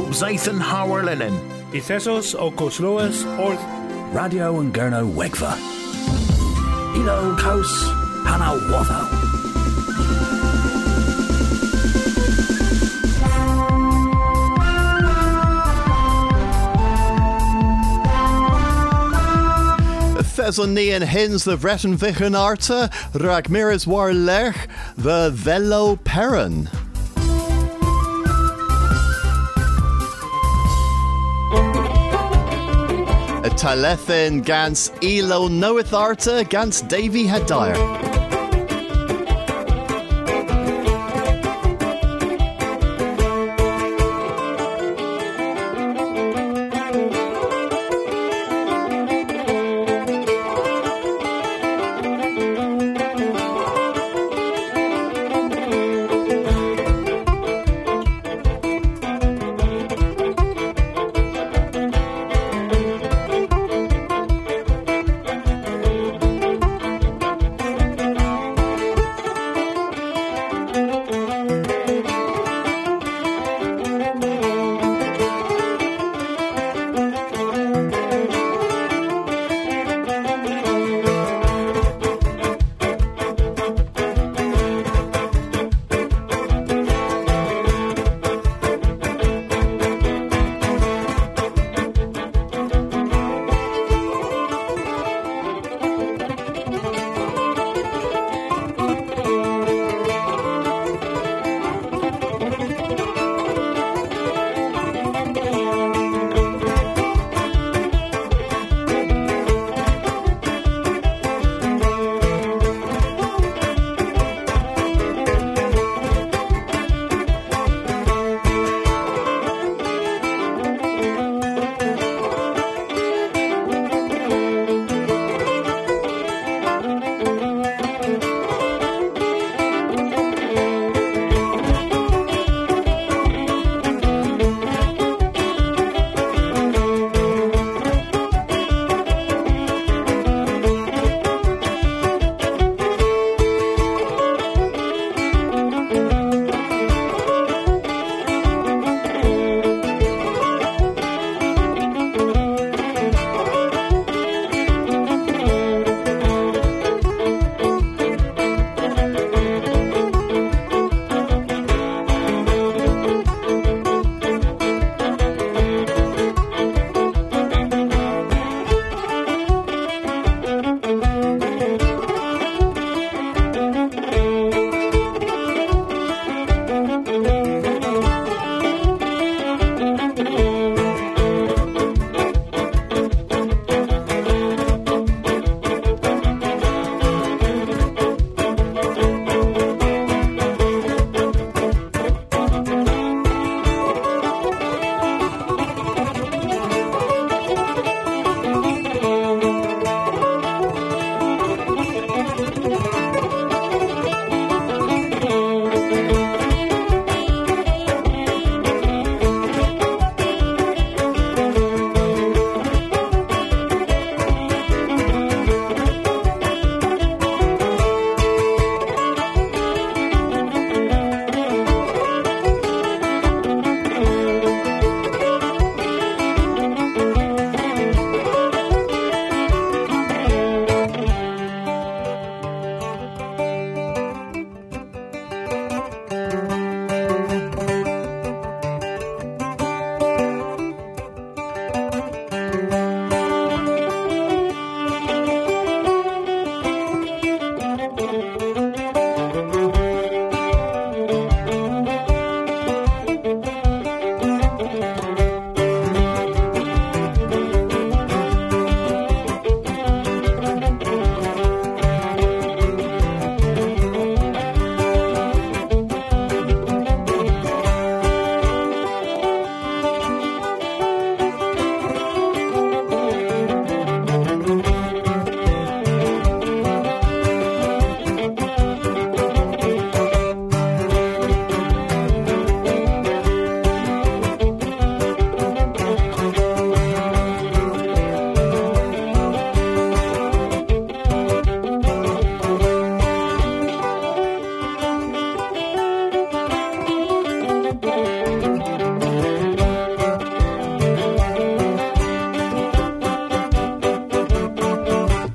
Zaith and Howard Lennon. Ithesos o Cosloas Orth. Radio and Gurno Wegva. Ilo Kos Panawatho. Thessalonian hins the Vretten Vichen Arta, Ragmiris War Lech, the Velo Perron. A Talethin Gans Elo Noeth Arta, Gans Davy Hadire.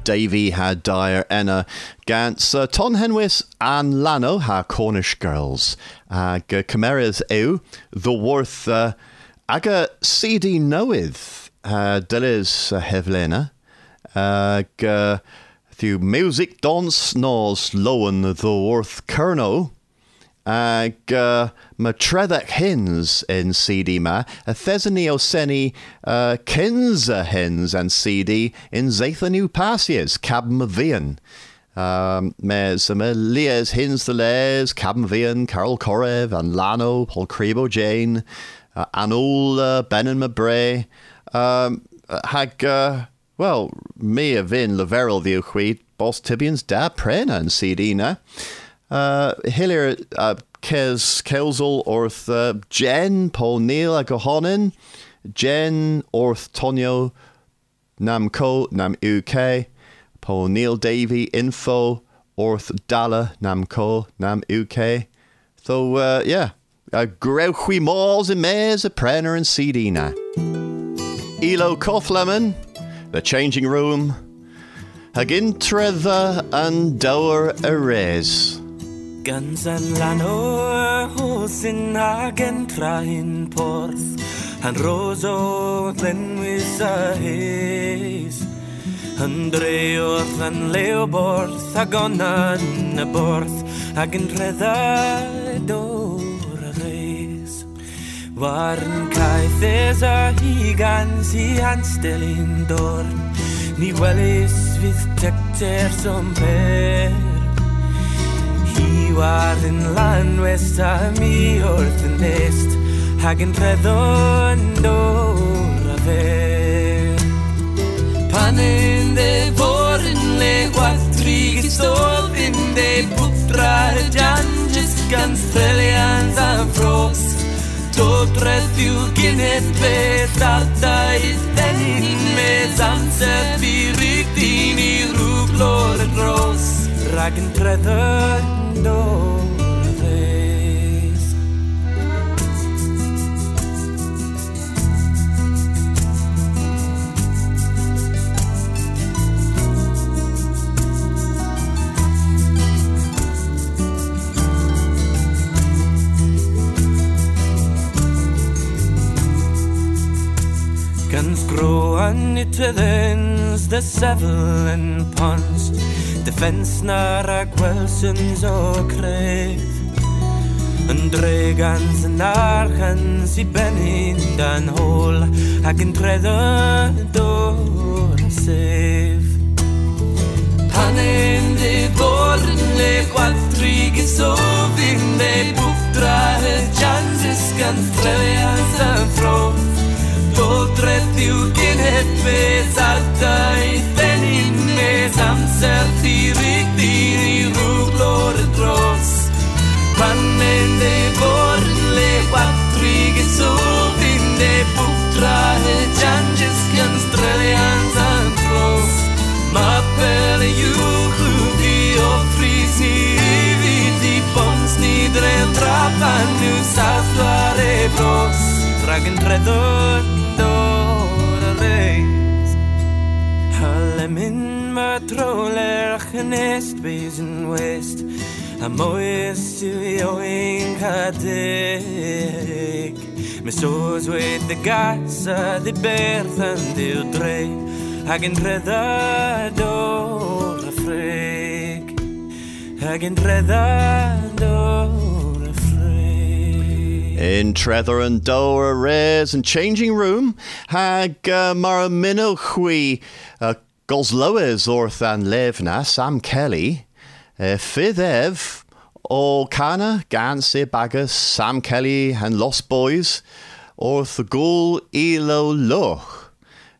Davy had dire enna gans ton henwis an lano ha Cornish girls ag cymeras ew the worth aga CD nowydd dylys heflena ag through music dance nos lowen the worth kerno ag ma tredach hins in CD ma a thesany o seni kins hins and CD in zatha new passies cabm vian mes lies hins the les cabm vian Carol Korev and Lano Paul Crebo Jane Anul Ben and Mabray hag well me a vin leverel the uchwi Boss Tibians da prena and CD na Hillier Kes Kelzel orth Jen Paul Neil a gohonin Jen orth Tonio Nam Co Nam UK Paul Neil Davy info orth Dalla Nam Co Nam UK so yeah Greuchwi malls and mares a prenner and CD na Elo Cothlemon The Changing Room Hagin Trevor and Dower Erase Guns and Lanor Hosin Hagen Trahin Porth and Roso Glenwis a Haze and Dreorth and Leoborth Hagonan a Borth Hagen Treda Dora Race Warn Kaithes a Higan Si Anstelin Dorn Ni Wellis with Tecter some pair He war in land west a mi orth and nest Hagen Predon Dora Ver Panin de Vorin le Quattri Stov in de Putra Janges Ganstrelians and Frost Totreth you Guinness Betata is then in me Samset Virictini Ruglor and Rose Ragen Predon Dora Guns grow on it to thens the Seville and Pons Defense nara Gwelsons o Creve and Dregans and Archans I Benin dan Hole Hagen Treda Dora Save Panen de Voren le Quattri Gisovin de Putra Jansis Ganstrelians and Frost Totreth you Guinness Besata then in me Samser Virictini Ruglor and Rose Panen de Voren le Quattri Gisovin de Putra Janges Ganstrelians and Frost Ma pelle you who offris ni vidi Pons ni dre trapan nu Saflare Bros Dragon Redon Dora Reis Halemin ma troller genest Bezen West A moes to yoing kadek Me soos with the gas the berth and the dre Hagen Reda Dora Freak Hagen Reda Dora Freak In Trevor and Dora Rares and Changing Room hag Maramino Hui Gosloes Orthan Levna Sam Kelly Fidev O Kana Gansi Bagus Sam Kelly and Lost Boys Orthagul Elo Loch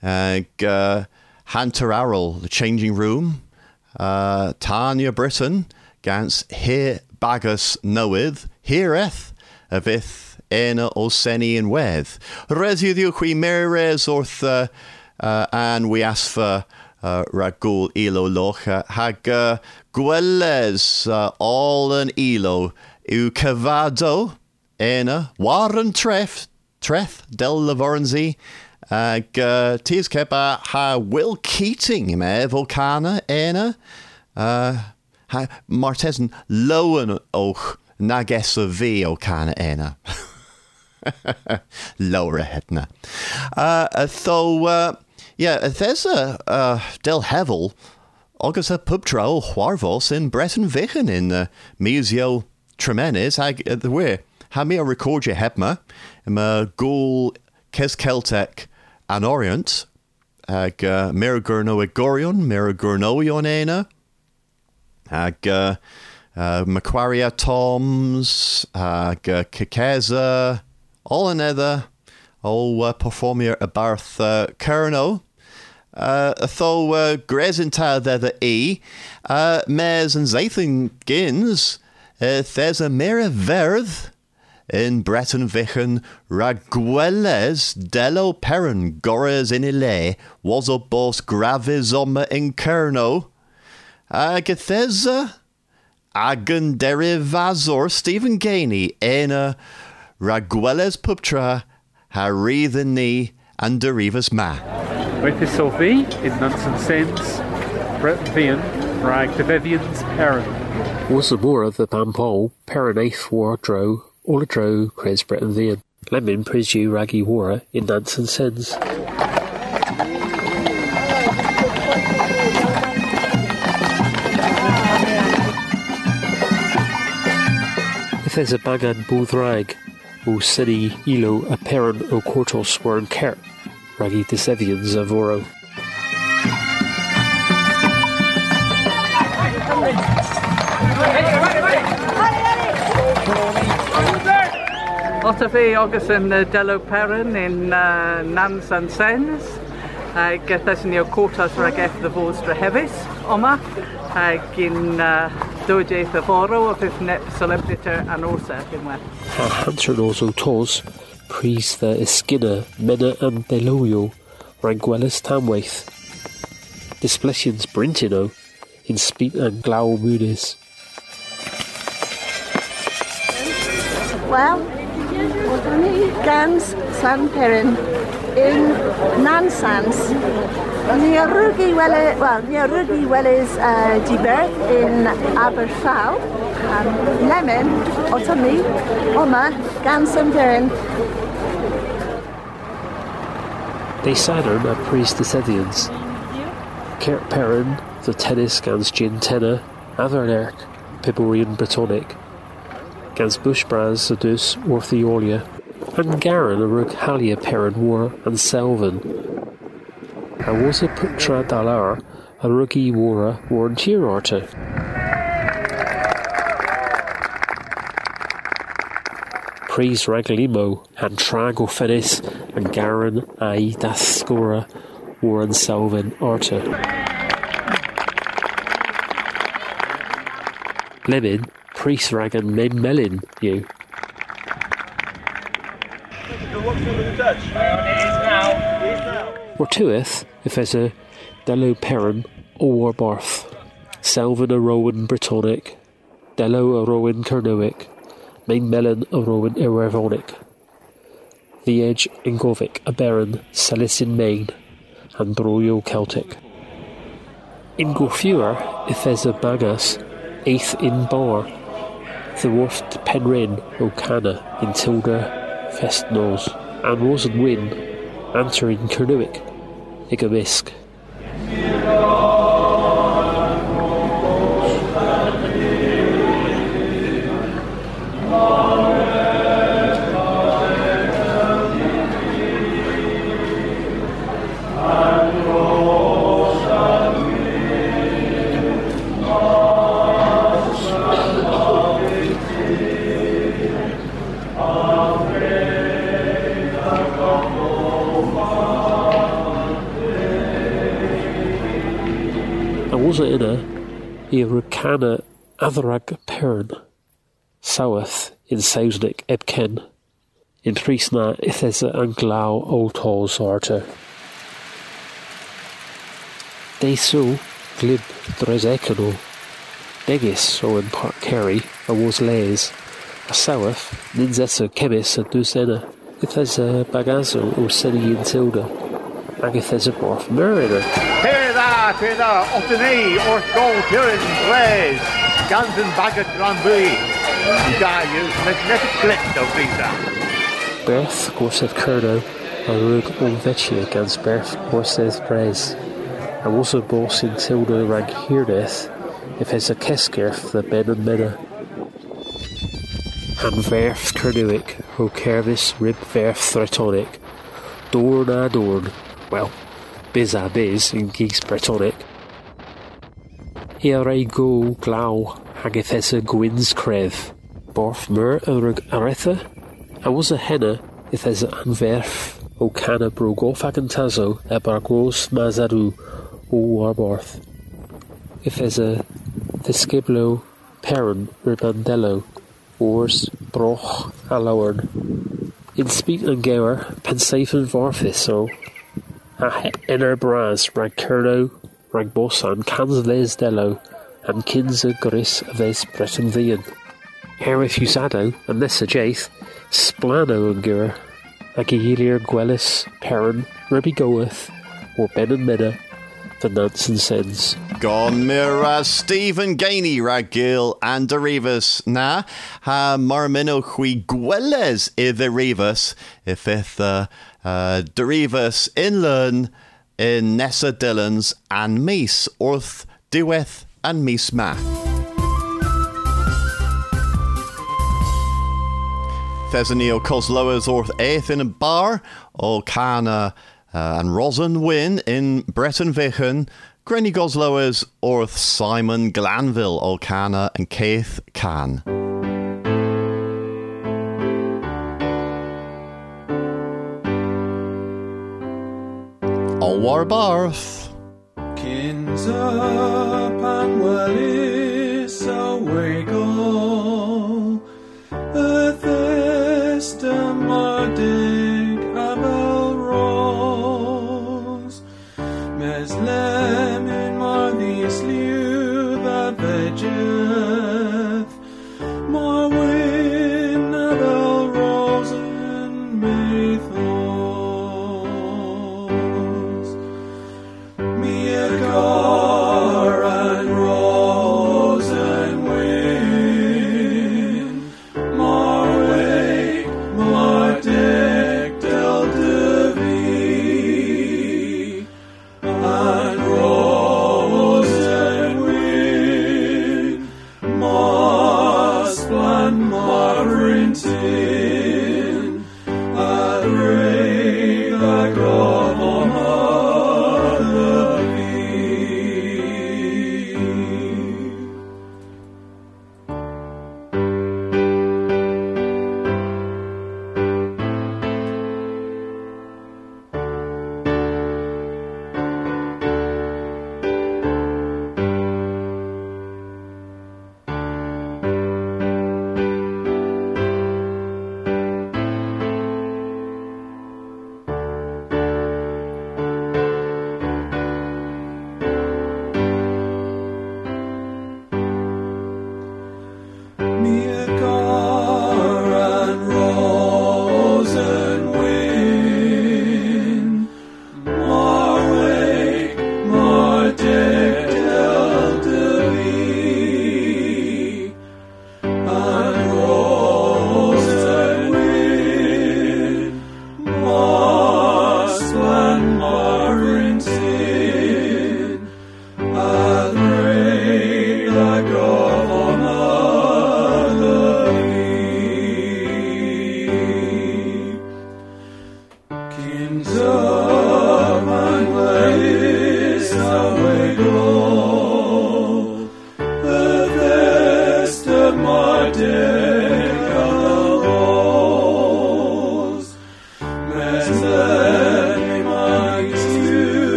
Hunter Arrol The Changing Room Tanya Britton Gans Here Bagus Noeth Heareth Avith Ena Oseni and Weth Residu Qui Meres Orth and we ask for Ragul Elo Loch Hag Gwelles all an Elo U Cavado Ena Warren Treff Treth del Lavorenzi Tis Keba ha Will Keating me Volcana Ena ha Martesen Lowen Och Nagessa V Ocana Ena Lower Hetna there's a Del Hevel August a pubtro Huarvos in Breton Vichen in Museo Tremenis the way ha me a record je hebma ma Ghoul Kes Celtic an Orient ag Miragurno Egorion Miragurno Ena ag Macquarie Toms ag Kikeza all another all performer a Barth Kerno though Grezinta the E Mes and Zathan Gins there's a Mira Verth in Breton Vichen Ragueles Dello Perron Gores in Ile was a boss gravis in Kerno Agatheza Agan Derivazor Stephen Gainey Ena Ragueles Puptra Harry the Knee and Derivas Ma. With Sophie in Nansen Sens Breton Vian Rag the Vivians Perron was the more of the Pampol Perronaith Wardrow Oladro Chris Breton Vian Lemon Prisu Raggy Wara in Nansen Sens. If there's a Bagan Boodrag O City Ilo a Perron O Cortos were in Kert Raggy Desevians of Oro. Ottafi agus yn Dello Perron in Nans and Sens. Gythas ni o Cortas rag eff the Vostra Hevis, Oma. Gyn Dojaith of Oro of if net celebriter and Orsa in West. Hanser also tos, priest the Iskina, Mena and Deloyo, Ranguelis Tamwaith. Displetions Brintino, in Speed and Glau Moonis. Well, Gans San Perrin in Nansans. Near Rugi Welle's Dibert in Aberfau and Lemon, Otomi, Oma, Gans San Perrin. They Saturn are priest Desedians. Kert Perrin, the tennis Gans Gin Tenna, Avernerk, Piborian Bretonic. Gans Bushbraz Sedus Ortheolia, and Garin a Rug Halia Perrin War and Selvin. I was a Putra Dalar, a Ruggy Wara War and Tirarta. Praise Raglimo, and Trago Fenis, and Garin Ai Dascora War and Selvin Arta. Lemon, Priest Ragan Mem Melin, you. Or tueth, if there's a Dello Perron or Barth, Selvin a Rowan Bretonic, Dello a Rowan Kernoic, Main Melon a Rowan Erevonic, The Edge Ingovic a Baron, Salicin Main, and Broyo Celtic. In Gorfuer, if there's a Bagas, Eighth in Bar, the Worft Penrin O'Cana in Tilda Festnose, and Rosen Win, answering Kernuic, Igamisk. Was it in a Irukana Atharag Perrin, South in Sausnik Ebken, in Priestna Ithesa and Glau Oltos Arta. They so glib Drezekano, Degis or in Park Kerry, a was lays, a South, Ninzessa Chemis and Dusena, if there's a bagazo or City and Tilda, and if there's a Borth Mariner. Here da, Ottany, or Gold Pirin, Blaze, Gansen Bagat Granby. Gaius, magnetic flip of Visa. Berth, Gorseth Curdo, a Rug Olvetia against Berth, Gorseth Braze. And also Boss in Tilda Rag Hirdeth, if there's a Keskerth, the Ben and Mena. Han Verth Kernuic, Ho Kervis, Rib Verth Thretonic, Dorn a Dorn, well, Biz a Biz in Geeks Bretonic. Here go Glau, Hagethessa Gwyn's Crev, Borth Mur Urug Aretha, and was a Henna, if there's an Verth, O Cana Brogof Agantazo, Ebargos Mazadu, O Warborth. If there's a Theskiblo, Perrin, Ribandello, Oars, Broch, Alawern. In Speak and Gower, Pensafen Vorfis, so Inner Braz, Rag Curdo, Rag Bosan, Cans Les Dello, and Kinza Gris Ves Breton Vian. Erith Usado, and Nessa Jaith, Splano and Gura, Agilir Gwellis, Perrin, Ribby Goeth, or Ben and Mena, the Nansen Sens. Gon Miraz Stephen Gainey Ragil and Derivas na ha Marmino Hui Gwelles I the Rivas if Derivas Inlearn in Nessa Dillons and Mees Orth Dueth and Mees Ma. Thesonio Cosloas Orth Eith in a bar O Cana and Rosen Win in Breton Vichen, Grenny Gosloas, Orth Simon Glanville, Olcana, and Keith Can. Olwar Barth. Kins up and Wellis away go, a thesta mardig abel rose, meslem in marvis liu that vegeth, mar win abel rosen mathos, me a gar and rose and win, mar wake, mar dick del devi, and rose and win, mar splan mar rintin, ad rei la grovon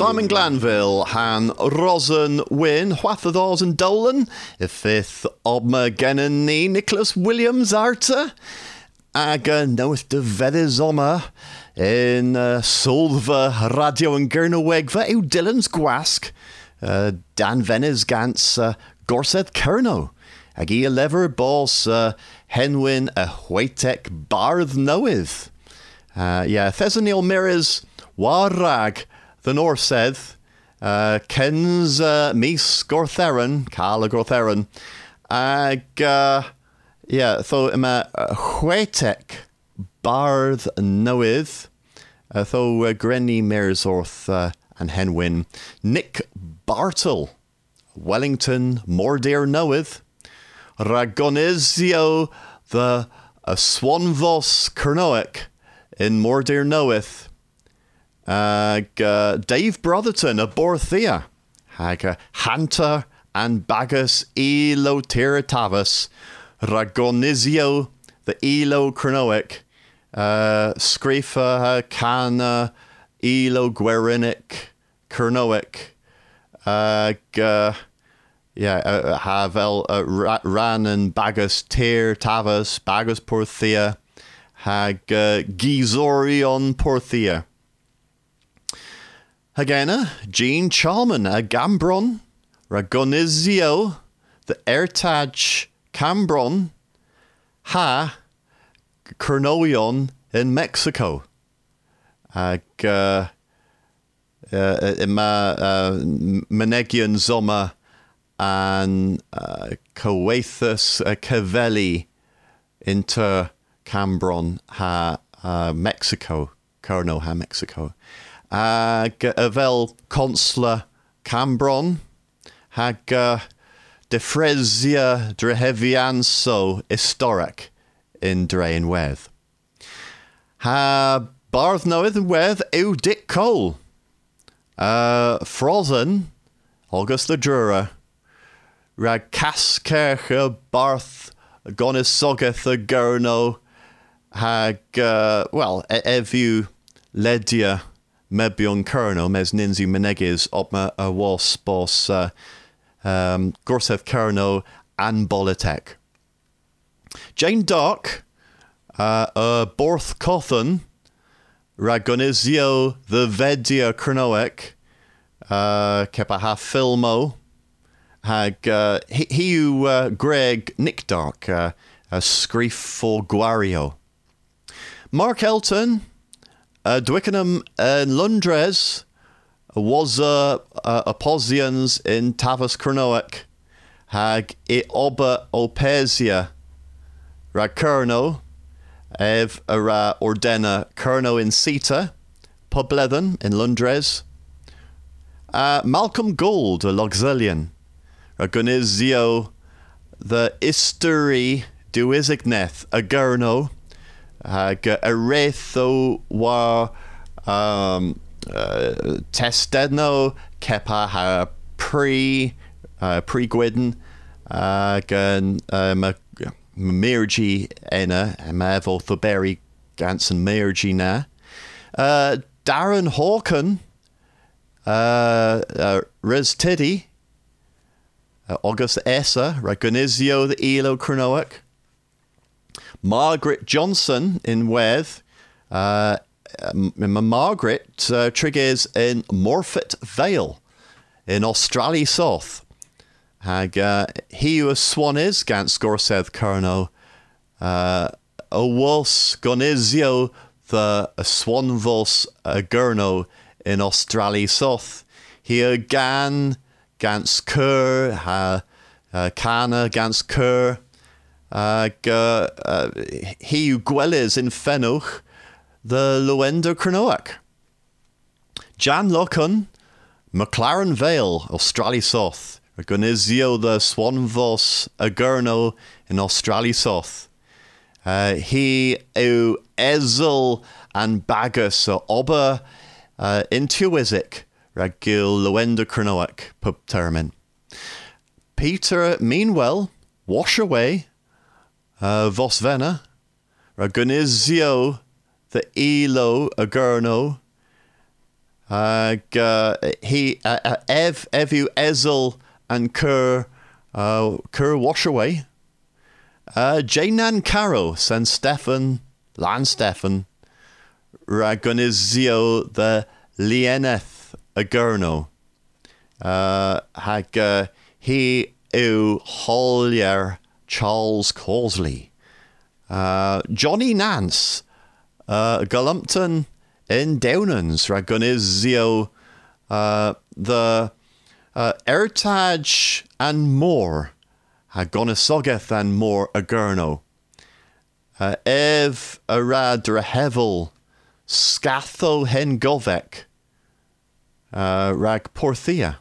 Simon Glanville, Han Rosen Wyn, Hwathadors and Dolan, Ifith Obma Gennen ni Nicholas Williams Arta, Aga Noeth de Vedis Oma, in Solva Radio and Gernowegva, Ew Dylan's Gwask, Dan Venes Gans Gorseth Kerno, Agi Lever Boss Henwyn a Waitek Barth Noeth. Thesaniel Mirrors Warrag, the North saith, Kens Mis Gortheron, Carla Gortheron, tho ima Waitek Barth Noeth, tho Grenny Meresorth and Henwyn, Nick Bartle, Wellington Mordeer Noeth, Ragonizio the Swanvos Kernoek in Mordeer Noeth, Dave Brotherton of Borthia, Hanta and Bagus Elo Tiratavas, Ragonizio the Elo Kernoek, Screfa Kana Elo Guerinic Kernoek, Havel Ran and Bagus Tir Tavas, Bagus Porthia, Hag Gizorion Porthia. Hagena, Jean Chalman, a Gambron, Ragonizio, the Ertaj Cambron, Ha, Kernoion in Mexico. Menegian Zoma and Coethus Cavelli inter Cambron ha Mexico, Kerno ha Mexico. Avel Consular Cambron, hag Defresia Drehevianso Historic in Drain Weth. Ha Barth Noeth Weth Ew Dick Cole. Frozen, August the Jura, Rag Caskerche Barth Gonis Sogeth the Gurno, hag Evu Ledia Mebion Kerno, Mes Ninzi Menegis, Opma Was Bos Gorseth Kerno, and Bolitek. Jane Dark, Borth Cothan, Ragonizio the Vedia Kernoek, Kepaha Filmo, hag Hiu Greg Nick Dark, Screef for Guario. Mark Elton, Dwickenham and Lundres, was Aposians in Tavas Kernoek, hag Oba Opesia, Rakerno, Ev Ara Ordena Kerno in Sita, Poblethen in Lundres, Malcolm Gould, a Loxelian, Ragonizio, the Isteri Duizigneth, a Gurno, Aretho wa Testedno, Kepa ha pre-Gwydden, Mirji Enna, Mevo Thuberi Ganson Mirji na. Darren Hawken, Riz Tiddy, August Essa, Ragonizio the Elo Kernoek, Margaret Johnson in Weth, Margaret Trigges in Morfett Vale in Australia South. Hag he who swan is gans Gorseth Kerno, Owos Gonizio the Swanvos Gurno in Australia South. He gan gans Ker, Kana gans Ker, he who gwellis in Fenwch, the Luenda Kernoak. Jan Locken, McLaren Vale, Australia South. Ragonizio the Swanvos Agurno in Australia South. He eu Ezel and Bagus Oba Intuizik Ragil Luenda Kernoak pub termin. Peter Meanwell, Wash Away, Vosvena, Ragonizio the Elo Agurno, Evu Ezel and Kerr Washaway. Jainan Caro, San Stefan, Lan Stefan, Ragonizio the Lieneth Agurno. He Hollier Charles Causley. Johnny Nance, Galumpton in Downans, Ragonizio the Ertage and more. Hagonisogeth and more Agurno. Ev Arad Rehevel, Scatho Hen Govek, Rag Porthia.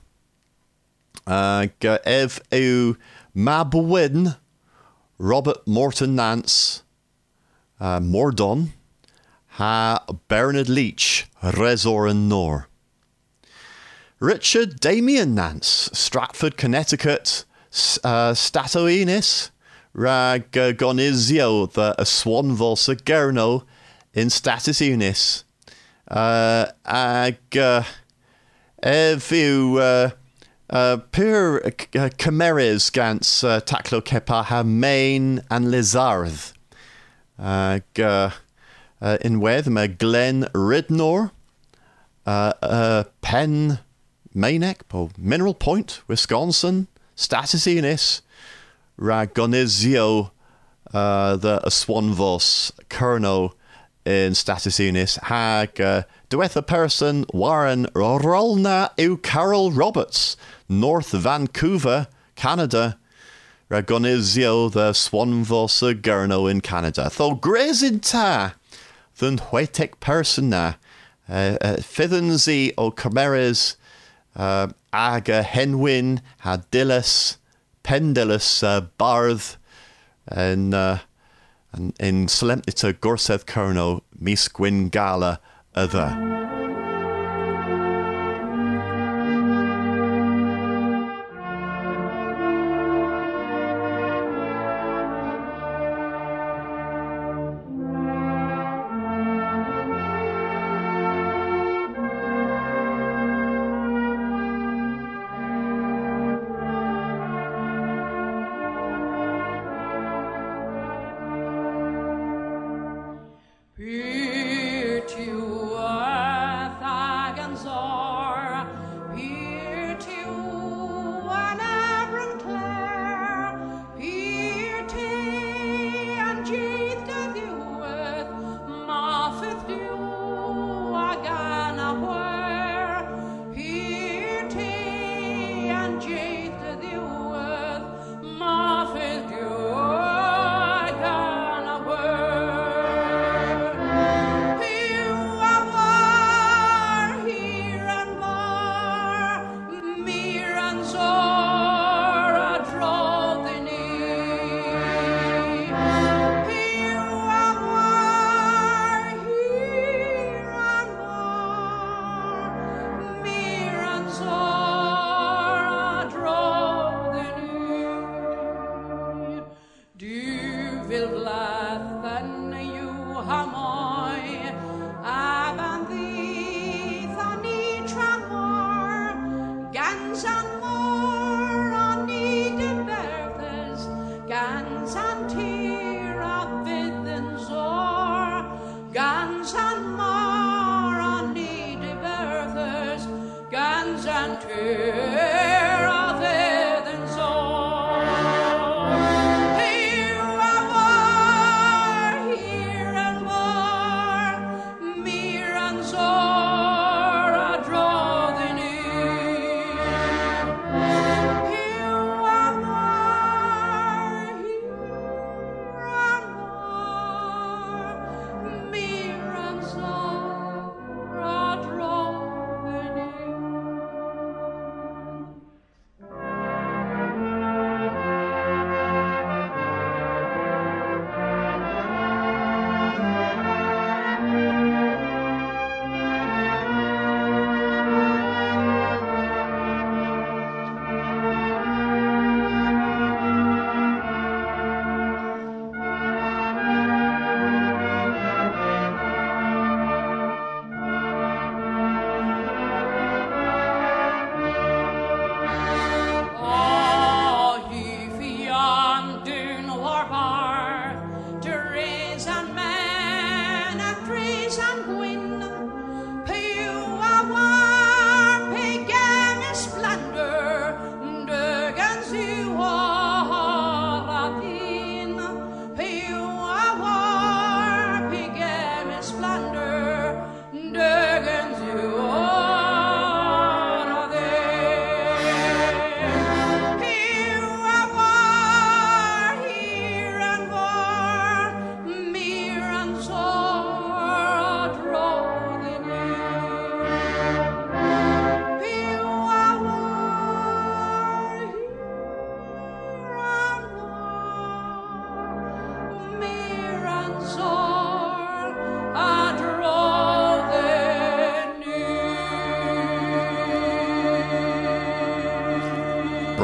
Ev Eu Mabwin, Robert Morton Nance, Mordon, Ha Bernard Leach, Resor and Nor. Richard Damien Nance, Stratford, Connecticut, Statoenis, Rag Gonizio, the Swanvos Gerno in Status Unis. Evu Pur Cameres Gans Taklo Kepa ha Main and Lizarth. In Wethma Glen Ridnor, Penn Mainek, Mineral Point, Wisconsin, Status Unis, Ragonizio, the Swanvos Kerno in Status Unis, Hag Duetha Person, Warren Rolna U Carol Roberts, North Vancouver, Canada, Ragonizio, the Swanvos Gerno in Canada. Tho Grazin Ta, than Huetek Person na, Fithenzi o Cameres, Aga Henwin, Hadillis, Pendilus, Barth, and in Solemnita Gorseth Kerno, Misquin Gala, other. Virtue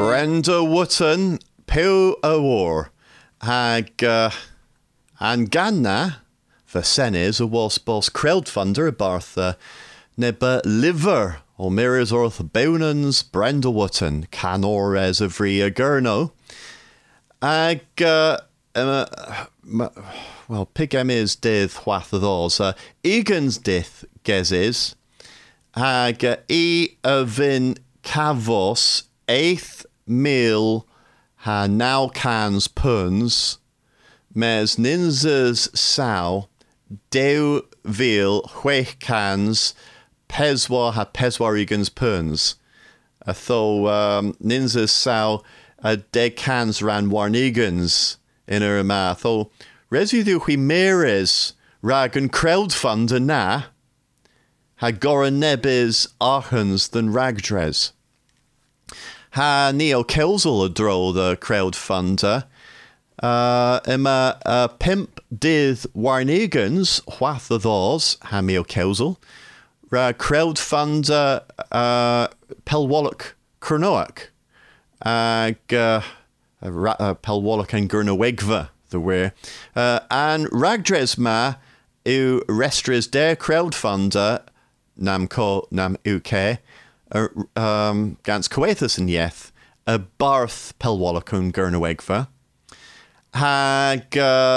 Brenda Wotton, Pew Awar, and Ganna, the Senes, was boss crowdfunder, Bartha, Neba Liver, or Mirrors Orth Bonans, Brenda Wotton, Canores of Ria Gurno, well, Pigem is dith wath of those, Egan's dith gezes, Avin Cavos, 8th meal, ha now cans puns, mes ninzas sow, deu veal, huech cans, peswar Egan's puns. Though ninzas sow, de cans ran warnegans in her mouth. Though residue hui meres, rag and crowdfunder na, ha gora nebis archens than ragdres. Ha Neo Kelzel a draw the crowdfunder. Emma pimp did warnegans, whath of those, ha Neo Kelzel. Ra crowdfunder Pelwallock Kernoak. Pelwallock and Gurnawegva the way. And ragdres ma u restres der crowdfunder nam UK. Gans Coethus and Yeth, a Barth Pelwallacun Gurnawegva. Hag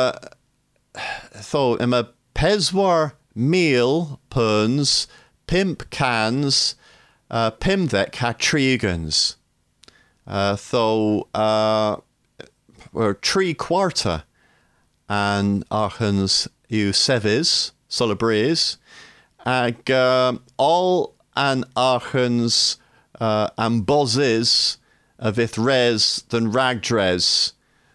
tho a Peswar meal puns, pimp cans, pimvek ha trigans. Tho or 3/4 and Archens u sevis, solabres, all and Archens and Bozes vith res than ragdres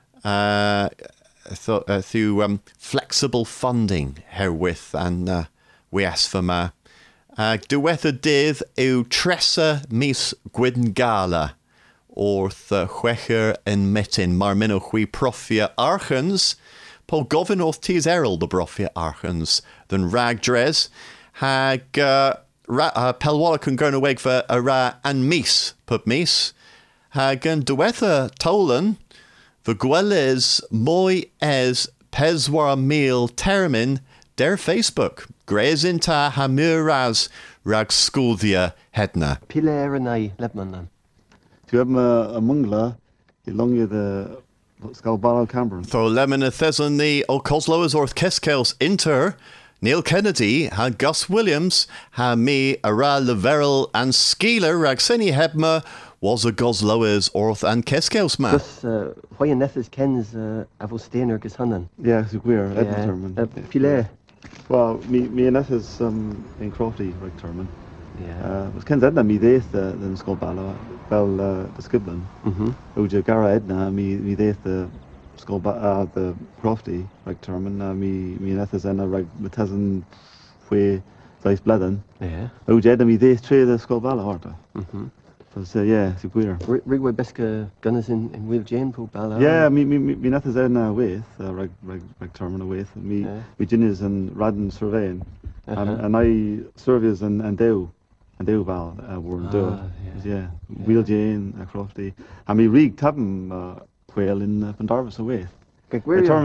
through flexible funding herewith and we ask for ma. Duetha dith u tressa mis gwydngala orth chwecher en metin marmino hui profia Archens Paul Govin orth tis errol the profia Archens than ragdres hag Pelwallach and Gurnawegva a ra and mis pub mis hagan duetha tolan the gwelles moi es peswar meal termin der Facebook grezinta hamuras rag skuldia hedna Pileranai Lebmanan. Tu heb a mungla I long you the Skalbalo Cameron. Thor lemon a thesony o Cosloas orth Keskels inter Neil Kennedy ha Gus Williams ha me ara Leverel and Skeeler ragseni hebma was a Gosloas orth and Keskels ma. Gus why a nethers kens Avostainer gus Hannan. Yeah, so we're Edmonton. Pile. Well, me and nethers in Crofty right termin. Yeah. Was Ken's Edna me death than Skalbalo. Well, the Skiblin. Uja Gara Edna me death the the Crofty right termin. Me nethers Edna right Metazan fue Dice Bledden. Yeah. Uja Edna me death trade the Skalbalo orta. So yeah, so we're. Rigway Beska Gunners in Will Jane po Bala. Yeah, me nethers Edna with right termin with me Ginias and Radden surveying. And I surveys and Dew. And they were in do. Yeah. Wheel Jane, Crofty. And me rig tabm whale in Pendarvis away. Turn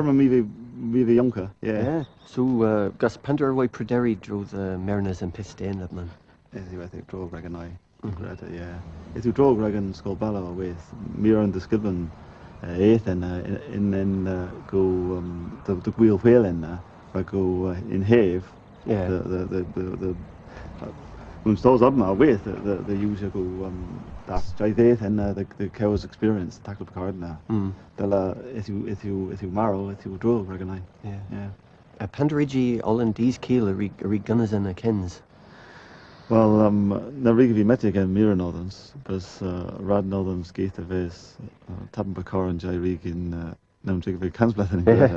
me the Yonka. Yeah. So Gus Penderway Prederi drew the Mariners and Pistain Lebman. I think drove Regan I. Yeah. If you drove Regan Skolbala away, Mir and the Skibben 8th and go the wheel whale in go in Have. Yeah. The when stores up now with the usual go that's Jayth and the cows experience tackle card now. They'll if you marrow if you draw Regan Yeah. Panderigi all in these keel are gunners and Kens. Well na rig met again Mira Northerns but Rad Northerns gate of his Tabn Bakar and Jay Rig in no take of Kansblath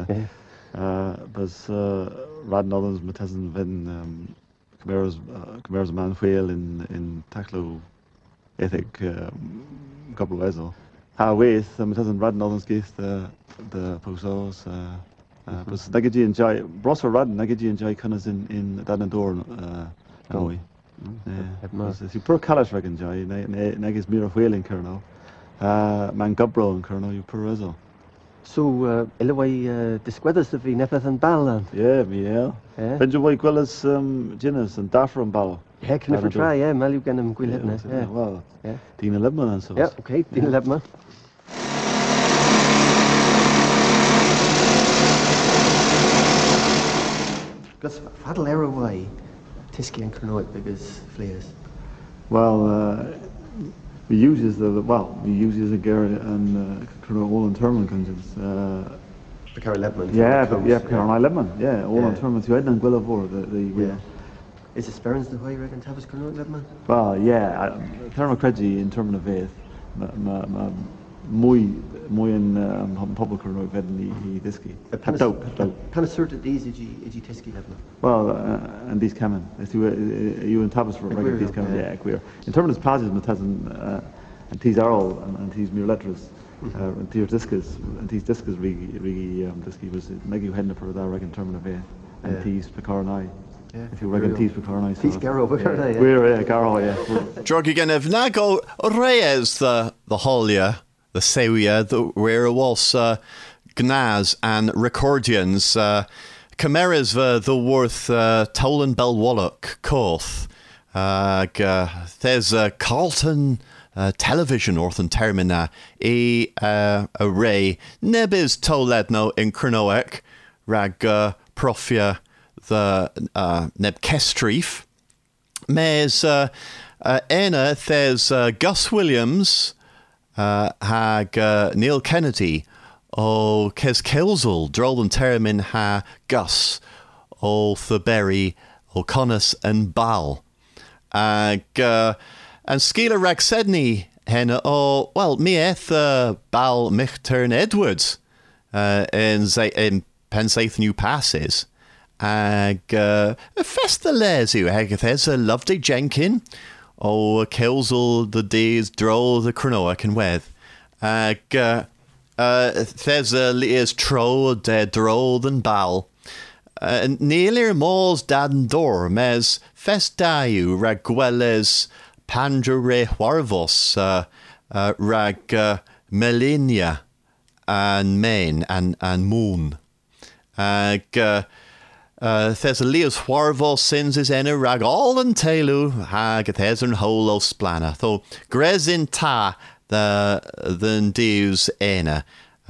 but Rad Northerns Metazan Ven Cameras man whale in Taklo ethic couple of ways. How with it doesn't rad Northern's case the Posos but Nagaji enjoy Brosser Rad Nagaji enjoy Cunners in Danador Boy. Yeah. You poor Kalash enjoy Nagis Mira whale in Kerno. Man Gubro and Colonel Perezzo. So, Illaway disquedas of the Nepeth and Ballan. Yeah, Benjamin Gwillis, Ginnis and Daffer and Ball. Yeah, can I try? Yeah, Malu Ganum Gwilletna. Yeah, well, Dina Lebman and so. Yeah, okay, Dina Lebman. Gus Fadal Araway, Tiski and Cronoic because flares. Well, we use the Gary and all in terminal conjunts. Picard Lebman. Yeah, Picard Lebman. Yeah, all in terminal. You had them Gwillavor. The Is it Sperrins the way you reckon Tavis Cronoic Lebman? Well, yeah, Thermal Cregi in terminal faith. Muy in public Cronoic Ved and the Diski. Kind of certain these igi Tiski Lebman. Well, and these Cameron. You and Tavis for regular these Cameron. Yeah, queer. In terms of plasmas, and these Arl and these Muretras. And these discus really disky was Maggie Hedna for that reckon terminal faith and these Picard and I. Yeah, if you reckon Tees Picard and I. Tees Garrow, Picard, We're Garrow, yeah. Drug again of Nago Reyes the Holia, the Sewia, the where was Gnaz and Recordians, Chimeras the worth Tolan Belwallock, Corth, there's Carlton. Television orthan termina array nebis toledno in Cronoic rag profia the nebkestrif mes ena there's Gus Williams hag Neil Kennedy o Kes Kelsel drolden termin ha Gus o Thberry o Connus and Bal and Skeeler Ragsedney henna mieth Bal Michtern Edwards in Pensaith New Passes Festa Lesu Hegath's a Loveday Jenkin Kelsel the days Droll the Cronoic and Weth there's a Leas Tro de Droll than Bal Neelir Mauls Dad Dor Mes Festayu Ragueles Pandre Huarvos, rag Melania and Main and Moon. There's a Leos Huarvos sins is ena rag all and tailu hag there's an holo splana. Though Grezin ta the deus ena.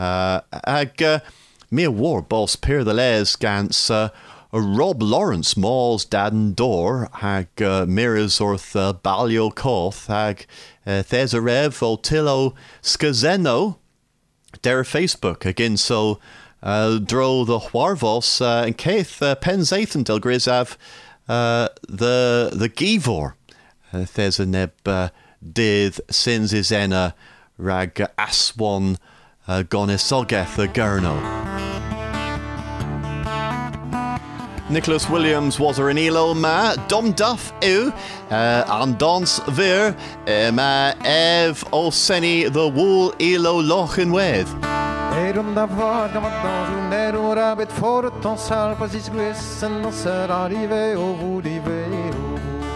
Me war boss peer the les gans Rob Lawrence Mauls Dadden Door hag mirrors orth Balio Koth hag Thesarev Otillo Skazeno der Facebook again so dro the Huarvos and Keith Penzathan del Grizav the Givor Thesaneb did sins is ena rag Aswan Gonisogeth the Gurno. Nicholas Williams was er in elo ma Dom Duff ew and dance vir ma ev Olseni the wool elo lochen with. Erum da var gammalt dans un ero rabbit for a ton sal pas is gris and no ser arrive o vudi veo.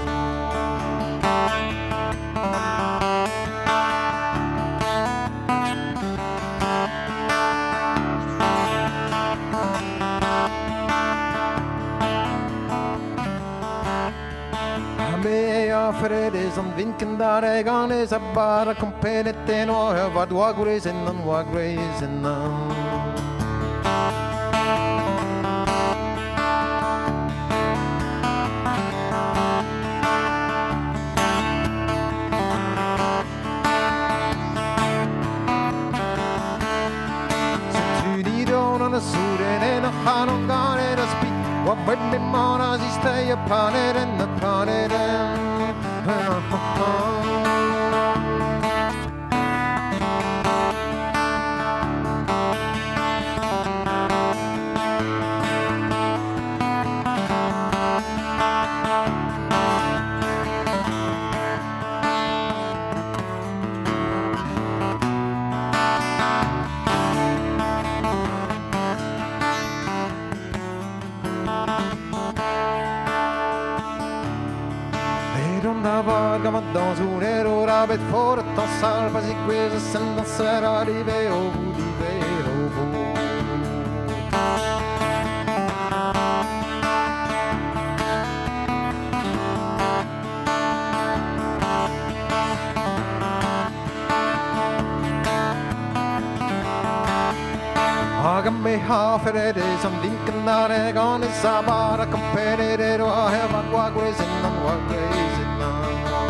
Fredes om vinken där ägan är så bara kompetenten och hör vad wagreisen och wagreisen. Så tydligt on the solen and a han on gone and a speak what when me monas is stay upon it and upon it and comme dans un héros rabet fort ton sale pas si que ça ne sera arrivé au bout du vélo. Hagen me haferede som vinken där är gone så bara compare och have what was in on what crazy now.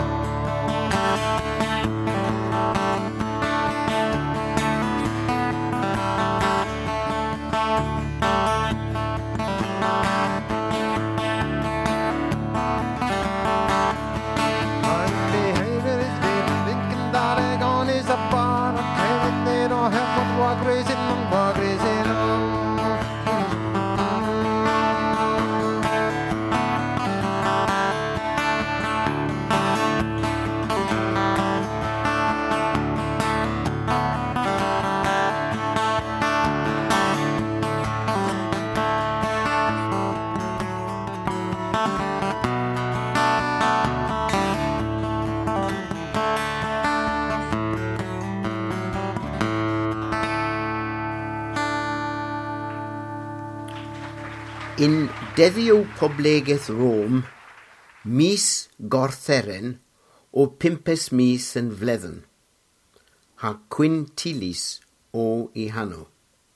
In deddio poblegeth Rome, mis gortheren o pimpes mis yn fledden, ha quintilis o I hanno.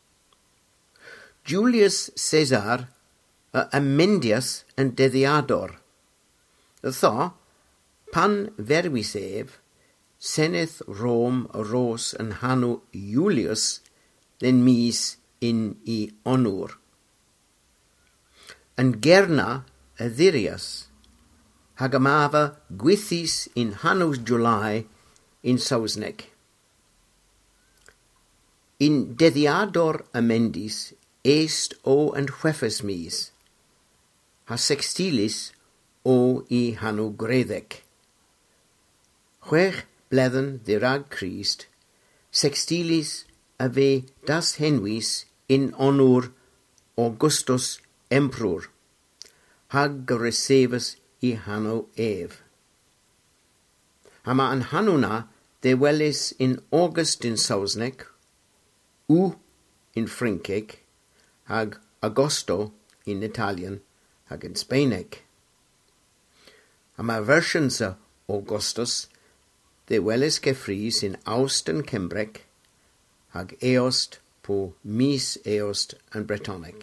Julius Caesar a Amendius yn deddiador. Tho, pan ferwis ef, seneth Rome ros yn hanno Julius den mis in I onwr. Yn gerna y ddirias, hag ymafa gwythis in hannos July in Sausneg. In deddiador amendis est o yn chweffes mis, ha sextilis o I hanno greddeg. Chwech bledden ddirag Christ, sextilis a fe das henwis in onwr Augustus Emperor, hag recebus I hanno ef. Hama an hanuna de welis in August in Sausneg, U in Frinkeg, hag Agosto in Italian, hag in Spaineg. Hama versions of Augustus de welis gefries in Aust en Cembrec, hag Eost po mis Eost en Bretoneg.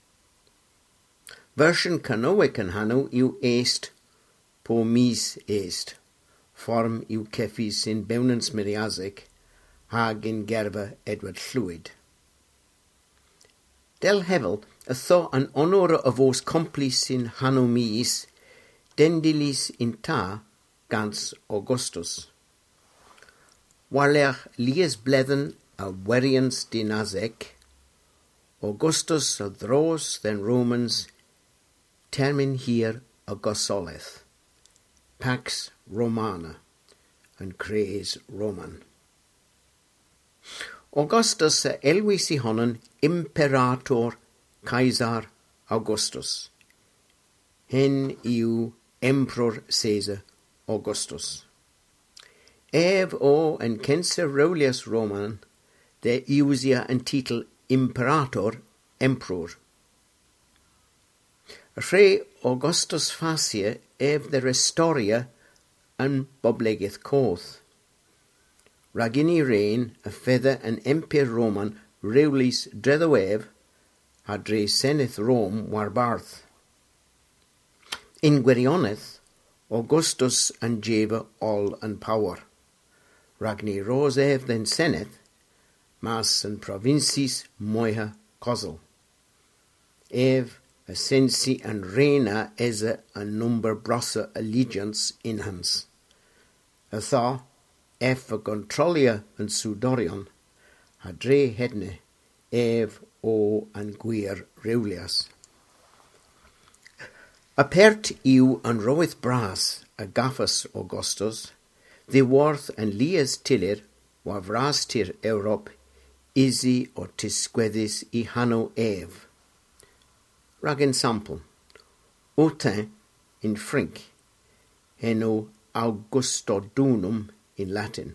Version canoic yn hanno yw est po mis est, form yw ceffis in bewnans miriasig, hag in gerfa Edward Llwyd. Del hefel, y tho an onor of os complis in hanno mis, dendilis in ta gans Augustus. Warleach lies bledden a werians dinazek, Augustus a dros then Romans, termin hier Augustoleth, Pax Romana, and Cres Roman. Augustus elwis I honon Imperator Caesar Augustus, hen yw Emperor Caesar Augustus. Ef o en censer Rolius Roman, de iwsia en titel Imperator Emperor. Rhe Augustus facie ef de restoria yn boblegydd coth. Ragini reign a feather an Empire Roman reulis dreddo ef a dre seneth Rome war barth. In gwirioneth, Augustus and Jeva all and power. Ragni ros ef then seneth, mas and provincis moiha cosel. Ef a sensi and reina eze a number brossa allegiance in hans. A tha, ef a controlia and sudorion, a dre hedne, ef o and gwir reulias. Apert yw an roedd bras a gaffas Augustus, the worth and lias tilir, wa vras tir Europe, isi o tisquedis I hanno ef. Rag ensample, Autain in Frink, heno Augustodunum in Latin.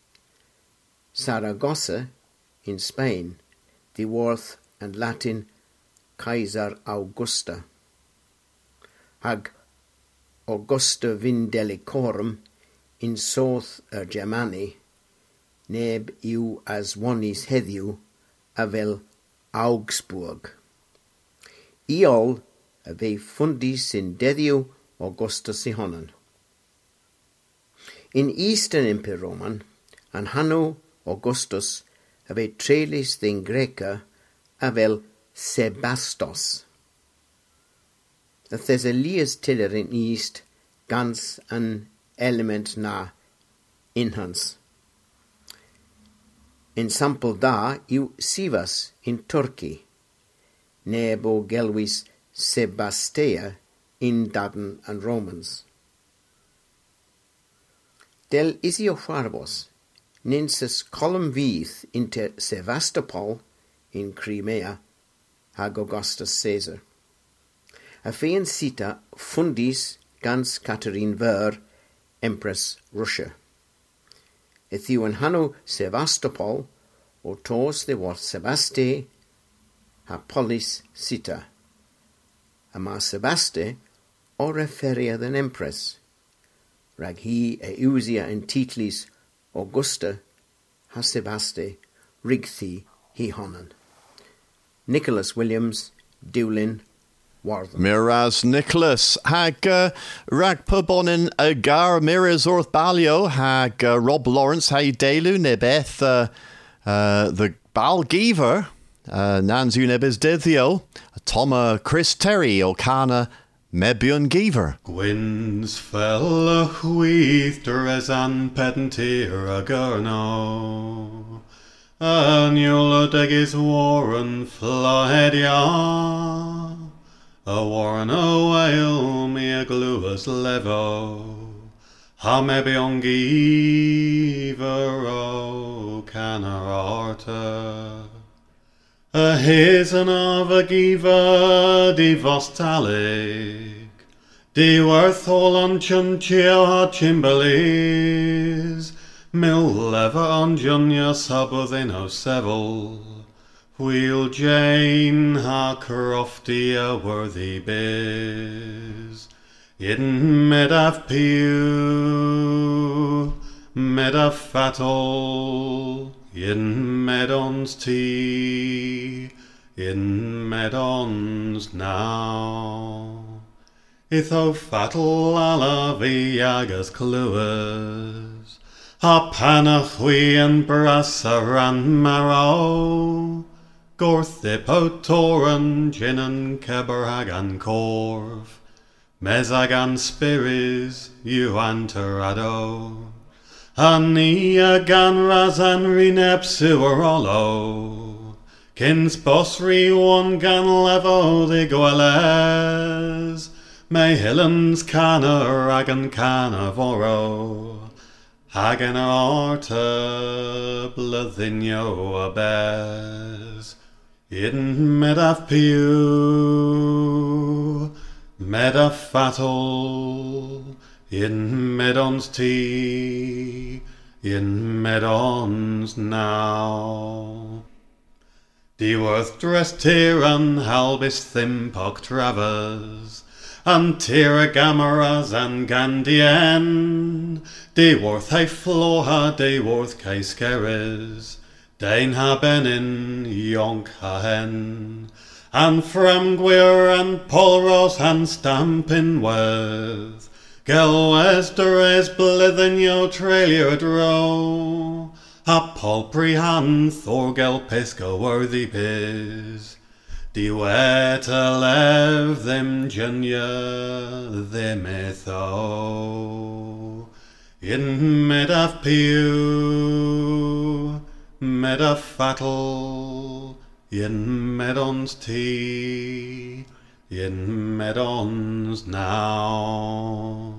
Saragossa in Spain, the worth and Latin Kaiser Augusta. Hag Augusta Vindelicorum in South Germany, neb yw as wonis heddiw a fel Augsburg. Iol a fe fundis in deddiw Augustus I honan. In Eastern Empire Roman, an hanno Augustus a fe trelis thyn Greca a fel Sebastos. The Thessalias tiller in East gans an element na inhans. In sample da yw Sivas in Turkey, nebo gelwis Sebastea in Daden and Romans. Del Isiopharvos, ninsus colum vith inter Sevastopol in Crimea, hag Augustus Caesar. A fein sita fundis gans Catherine Ver, Empress Russia. Ethiw an hanno Sevastopol, o tos de war Sebaste, ha polis sita. Ama Sebaste, o referia than Empress. Rag hi eusia in titlis Augusta, ha Sebaste, rigthi hi honan. Nicholas Williams, Dewlin, Warden. Miraz Nicholas hag rag pubonin gar miraz orth balio hag Rob Lawrence hay delu nebeth the Balgiver nanzu nebes dithio Toma Chris Terry O'Cana Mebion Giver. Gwyn's fell a huith deres an pedantir a gurno Annual degis warren flahedia A warren o ale me a gluas levo Ha mebion giver o canararta A hizen of a giver di vostalic Di worth all on chunchio ha chimberleys Mil lever on junya sabothin o sevel Wheel Jane ha crofty a worthy biz In medaf pew medaf fatal In medons tea In medons now Itho fatal ala viagas cluas Ha panach we and brassaran marrow Gorthip toran jinan keberhagan corv Mezagan spiris euanterado Aniagan razan rinepsuerolo Kins bosri one gan levo the goeles Me hillens cana ragan cana voro Hagan arta blethinio abes In medaf pew medaf fatal In medons tea In medons now Di worth dressed tiran halbis thimpok travers And tira gamaras and gandien Di worth hay floha di worth caiskeres Dain ha benin yonk ha hen And framguir and polros and stampin worth Gelwes deres blithenio trailia dro Ha palpri han thorgel pisco worthy piz Di weta lev them junya them etho In medaf pew medaf fatal In medons tea In medons now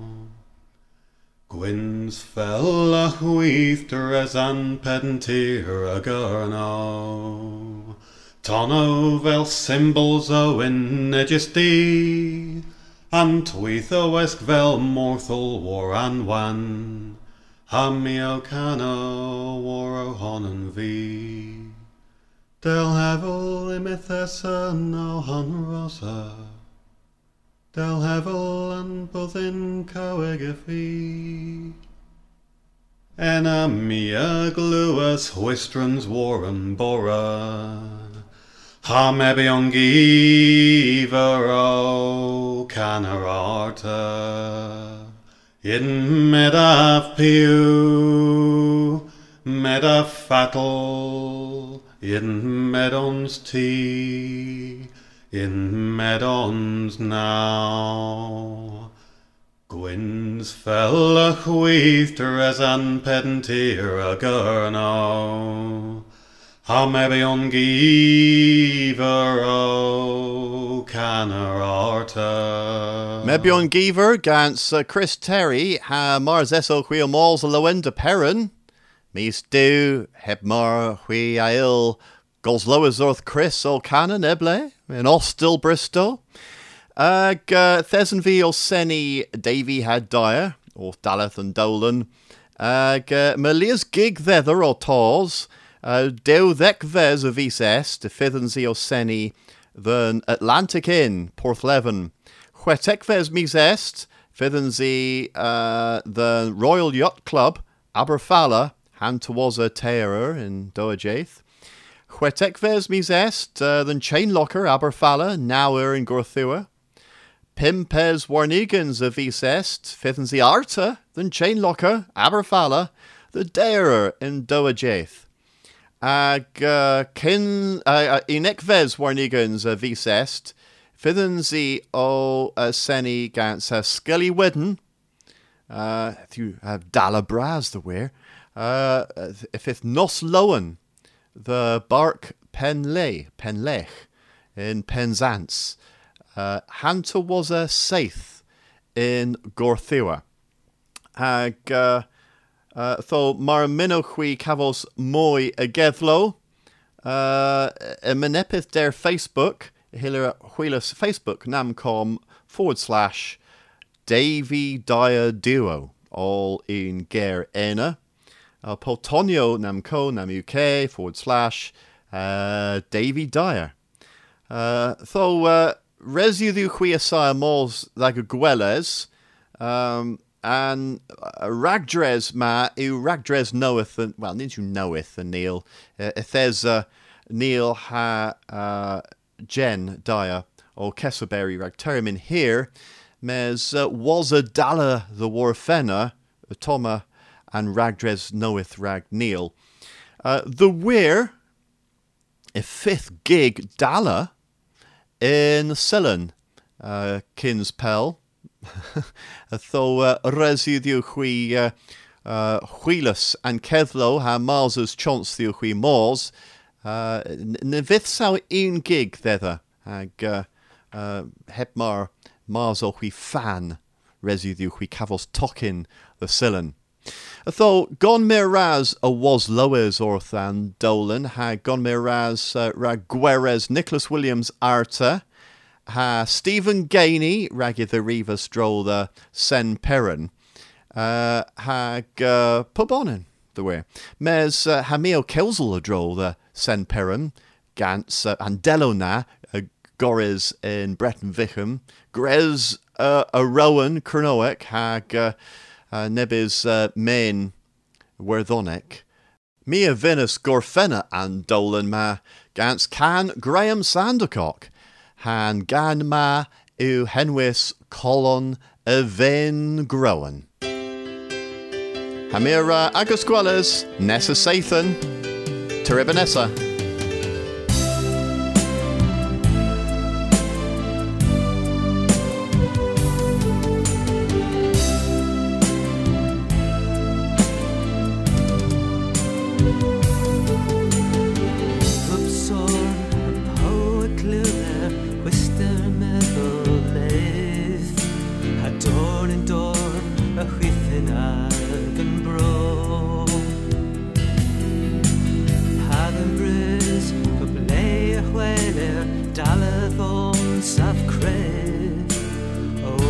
Gwyn's fell a huith deres an pedantir a gurno Tono vel symbols o in negisty an tweeth o wesk vel morthel war an wan, ham mi o cano war o honan vi. Del hevel imithesa no han rosa, del hevel an bothin coegafi. Enna mia gluas whistrans warren bora, ha mebion givero canararta, in medaf piu, medaf fatal, in medons tea, in medons now. Gwyn's fell a chweithter as an pedantir a gurno, ha mebion giver o canararta. Mebion giver gans Chris Terry ha mars eso chwi o mals a lowenda perrin. Mis du heb mar chwi ail gosloas orth Chris o canon eble in Ostil Bristol. Thesan vi o seni Davy had dyer or Daleth and Dolan. Melias gig thither o tors. Dew thek ves a vis est, fithans o seni than Atlantic Inn, Porthleven. Chwetek ves mis est, fithans the Royal Yacht Club, Aberfalla, han towards a terror in Doajaith. Chwetek ves mis est, than Chainlocker, Aberfalla, Nower in Gorthua. Pimpes Warnegans a vis est, fithans the Arta, than Chainlocker, Aberfalla, the Derer in Doajaith. Inekves Warnegans a vis est, fithans the o seni gans Skelly Widden, if you have Dalla Braz the wear, if Nos Lowen, the Bark Penlech in Penzance. Hanta was a saith in Gorthua. Tho mar minnochwi cavos moi a gethlo. A menepith der Facebook, hiller wheelus Facebook namcom / Davy Dyer Duo, all in Ger Ena. Potonio namco nam UK / Davy Dyer. Tho residu huiasai mals like a Gueles, and Ragdres ma Ragdres knoweth, and well, need you knoweth the Neil. If there's Neil ha Jen Dyer or Kesselberry Ragtermin here, mes was a Dalla the Warfenna, Toma and Ragdres knoweth Rag Neil. The weir a fifth gig Dalla in Sillin, Kinspell, though residu hui huilus and Kevlo ha Mars's chance the hui Mars, nevith sao un gig thither, hepmar Mars o hui fan residu hui cavos tokin the Sillin. Though Gon Miraz a was lowers orthan Dolan ha Gon Miraz Raguerez Nicholas Williams Arta ha Stephen Gainey Raggy the Reva Stroll the Sen Perrin ha Pubonin the way mes Hamio Kelzel a droll the Sen Perrin Gantz and Delona Gores in Breton Vichem Grez a Rowan Cronoic hag Nebis main Werthonic Mia Venus Gorfenna and Dolan ma Gantz can Graham Sandercock Han gan ma u Henwis Colon Ven Groen Hamira Agusquelas Nessa Sathan Teribanessa. Dalathon saf cred, o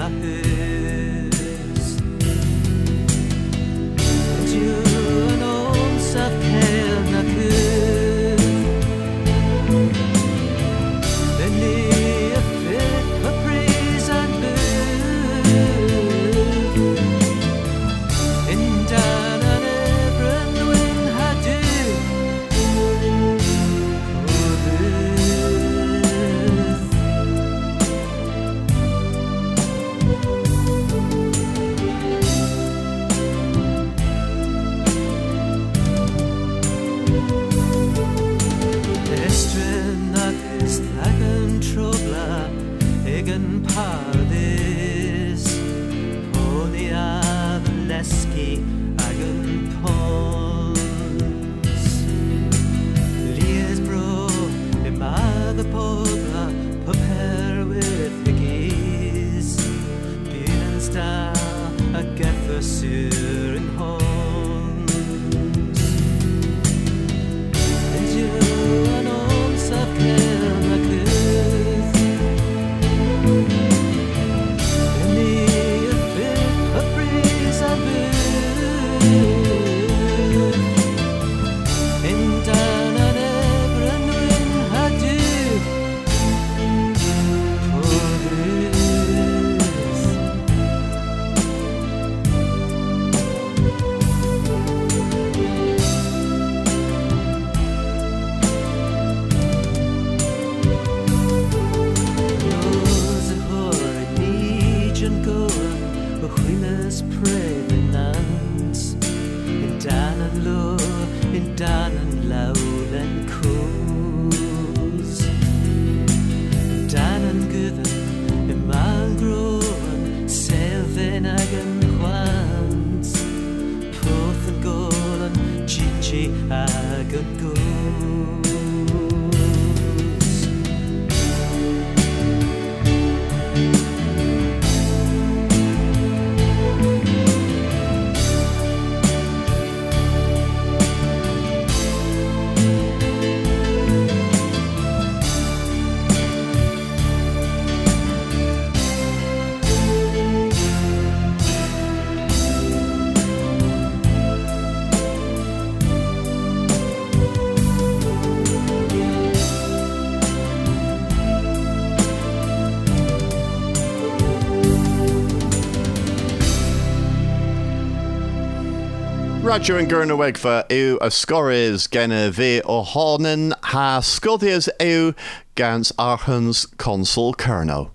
Radio yn Gernywegfa yw ysgorys gen y fe o honen ha sgwddias yw gans archans consul Cerno.